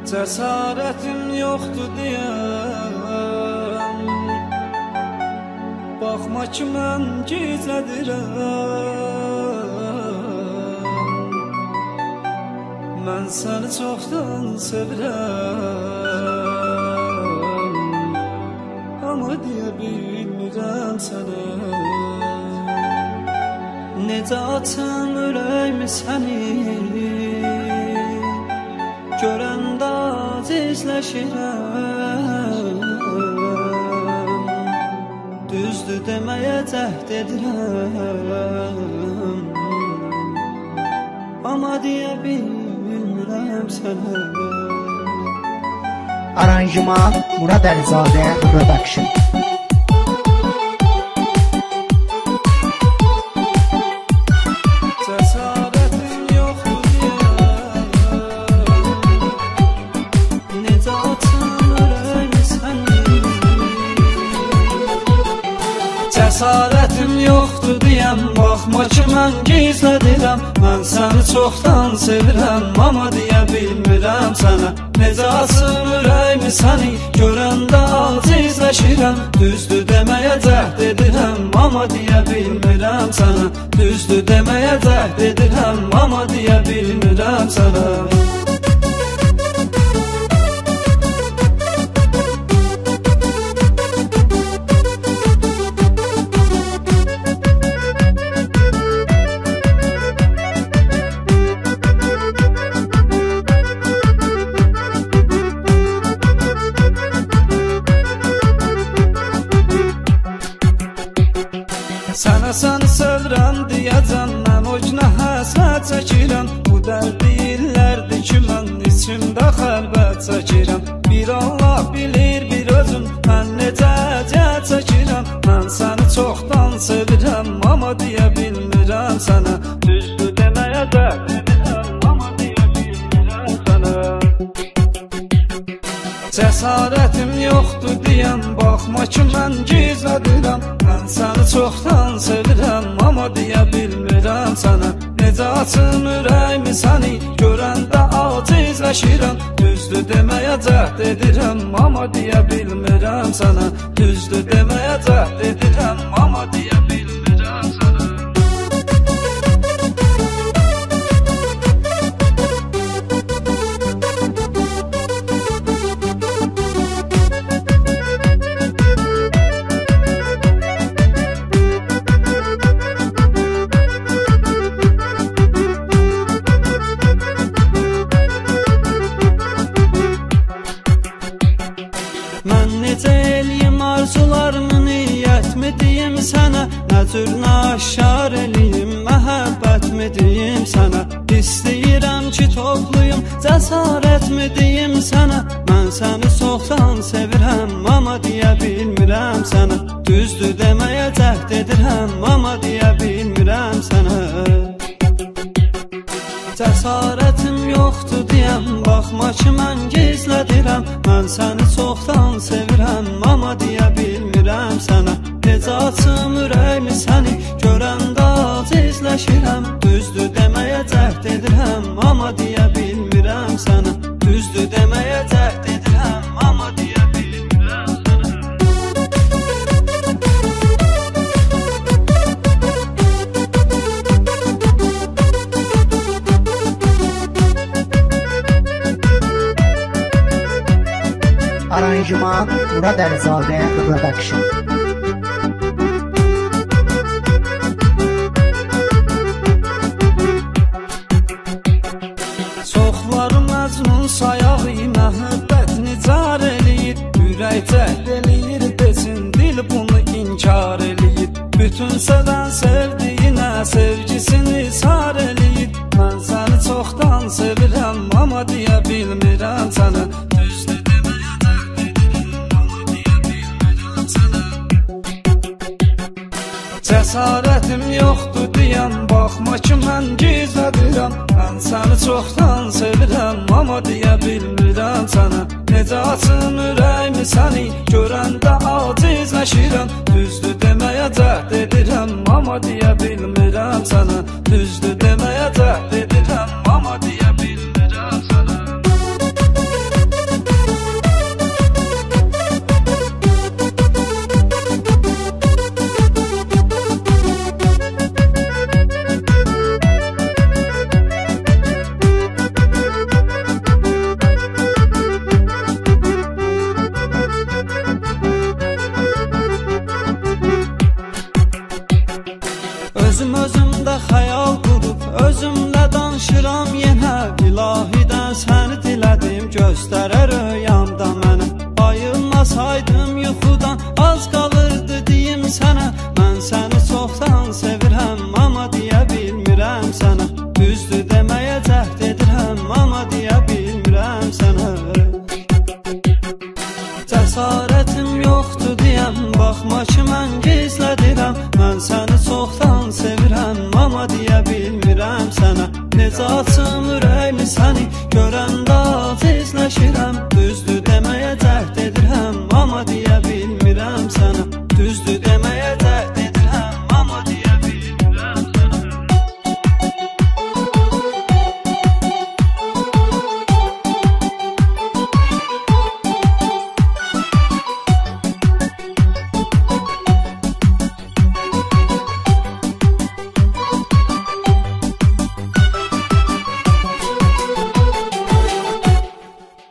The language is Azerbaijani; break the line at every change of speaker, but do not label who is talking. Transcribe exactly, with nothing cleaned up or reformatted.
Cəsarətim yoxdur deyəm, baxma ki mən gizlədirəm. Mən səni çoxdan sevirəm, amma deyə bilmirəm sənə. Necə açım ürəyimi səni, görəndə acizləşirəm. Düzdür deməyə cəhd edirəm, amma deyə bilmirəm sənə.
Aranjman Murad Əlizadə Production.
Cəsarətim yoxdur deyəm, baxma ki mən gizlədirəm. Mən səni çoxdan sevirəm, amma deyə bilmirəm sənə. Necə açım ürəyimi səni, görəndə acizləşirəm. Düzdür deməyə cəhd edirəm, amma deyə bilmirəm sənə. Düzdür deməyə cəhd edirəm, amma deyə bilmirəm sənə. Sənə səni sevirəm deyəcəm, mən o günə həsrət çəkirəm. Bu dərdi illərdir ki mən içimdə xəlbət çəkirəm. Bir Allah bilir bir özüm, mən necə əziyyət çəkirəm. Mən səni çoxdan sevirəm, amma deyə bilmirəm sənə. Düzdür deməyə cəhd edirəm, amma deyə bilmirəm sənə. Cəsarətim yoxdur deyəm, baxma ki mən gizlədirəm. Mən səni çoxdan sevirəm, amma deyə bilmirəm sənə. Necə açım ürəyimi səni, görəndə acizləşirəm. Düzdür deməyə cəhd edirəm, amma deyə bilmirəm sənə. Düzdür deməyə cəhd edirəm, amma deyə bilmirəm sənə. Mən necə eləyim arzularımı, niyyətmi deyim sənə. Nə cür naşar eləyim, məhəbbətmi deyim sənə. İstəyirəm ki topluyum, cəsarətmi deyim sənə. Mən səni çoxdan sevirəm, amma deyə bilmirəm sənə. Düzdür deməyə cəhd edirəm, amma deyə bilmirəm sənə. Cəsarətim yoxdur deyəm, baxma ki mən gizlədirəm. Mən səni çoxdan sevirəm, amma deyə bilmirəm sənə. Necə açım ürəyimi səni, görəndə acizləşirəm. Düzdür deməyə cəhd edirəm, amma deyə bilmirəm sənə. Düzdür deməyə cəhd edirəm, amma deyə bilmirəm sənə.
Aranjman Murad Əlizadə Production.
Çoxları məcnun sayağı, məhəbbətini car eləyir. Ürək cəhd eləyir, desin dil bunu inkar eləyir. Bütün sevən sevdiyinə sevgisini sar eləyir. Mən səni çoxdan sevirəm, amma deyə bilmirəm sənə. Düzdür deməyə cəhd edirəm, amma deyə bilmirəm sənə. Cəsarətim yoxdur deyəm, baxma ki mən gizlədirəm. Mən səni çoxdan sevirəm, amma deyə bilmirəm sənə. Necə açım ürəyimi səni, görəndə acizləşirəm. Düzdür deməyə cəhd edirəm, amma deyə bilmirəm sənə. Düzdür deməyə cəhd edirəm, amma deyə bilmirəm sənə. mən səni dilədim, göstərər rüyamda mənə. Ayılmasaydım yuxudan, az qalırdı deyim sənə. Mən səni çoxdan sevirəm, amma deyə bilmirəm sənə. Düzdür deməyə cəhd edirəm, amma deyə bilmirəm sənə. Cəsarətim yoxdur deyəm, baxma ki mən gizlədirəm. Mən səni çoxdan sevirəm, amma deyə bilmirəm sənə. Necə açım ürəyimi səni görəndə acizləşirəm.